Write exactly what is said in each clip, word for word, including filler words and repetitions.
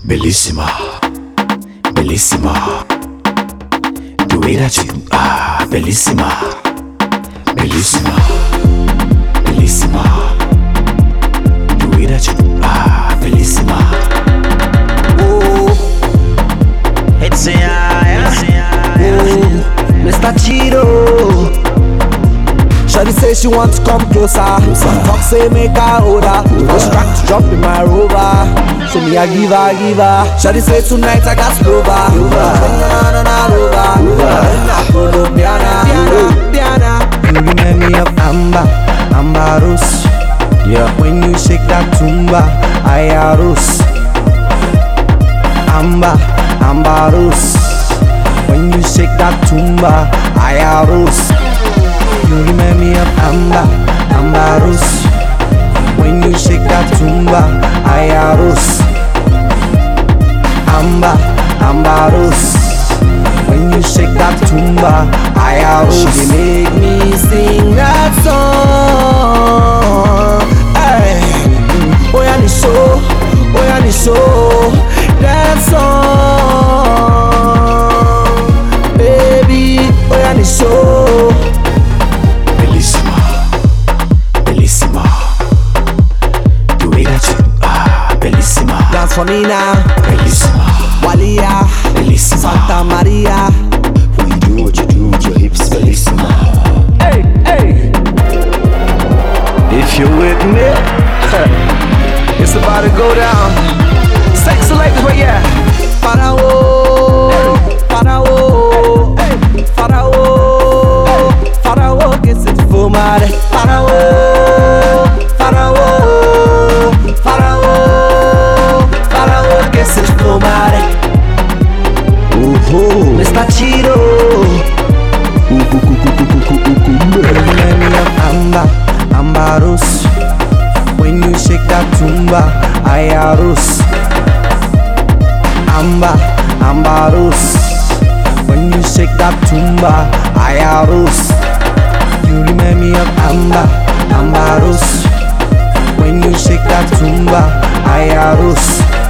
Bellissima, bellissima. The way that you ah, bellissima, bellissima, bellissima. The way that you ah, bellissima. Ooh, it's a Ooh, Mister Cheeto. Shawty say she wants to come closer. Talk say make her older. Just track to jump in my rover. So me I give her, give her. Shawty say tonight I got Slova. Na na na Rover. Colombiana, Piana. You remind me of Amber, Amber Rose. Yeah, when you shake that tumba, Aya Rose. Amber, Amber Rose. When you shake that tumba, Aya Rose. You remind me of Amber, Amber Rose. When you shake that tumba, Aya Rose. Amber, Amber Rose. When you shake that tumba, Aya Rose. She make me sing that song. Hey, oh yeah, ni so, oh yeah, ni so, that song, baby, oh yeah, ni so. Bellissima, bellissima. The way that you ah, bellissima. Dance for me now, Bellissima, Walia, bellissima. Santa Maria. When you do what you do with your hips, bellissima. Hey, hey. If you're with me, it's about to go down. Sex selectors, where yeah. Pharaoh, Pharaoh, Pharaoh, Pharaoh gets it for my Pharaoh, Pharaoh, Pharaoh, Pharaoh gets it for my Mister Cheeto. Remind me of Amber, Amber Rose. When you shake that tumba, Aya Rose. Amber, Amber Rose. When you shake that tumba, Aya Rose. You remind me of Amber, Amber Rose. When you shake that tumba, Aya Rose.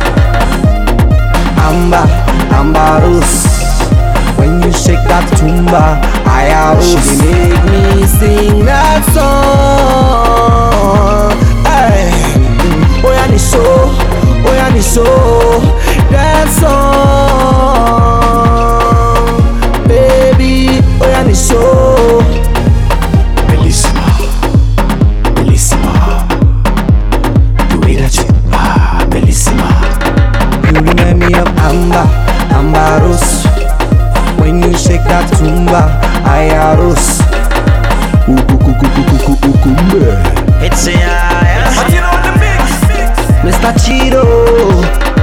Amber, Amber Rose. When you shake that tumba, Aya Rose. She make me sing that song. Hey, oh yeah, ni so, oh yeah, ni so, that song, baby, oh yeah, ni so. Bellissima, bellissima. The way that you ah, bellissima. You remind me of Amber, Amber Rose. When you shake that tumba, Aya Rose. It's a Mister Cheeto.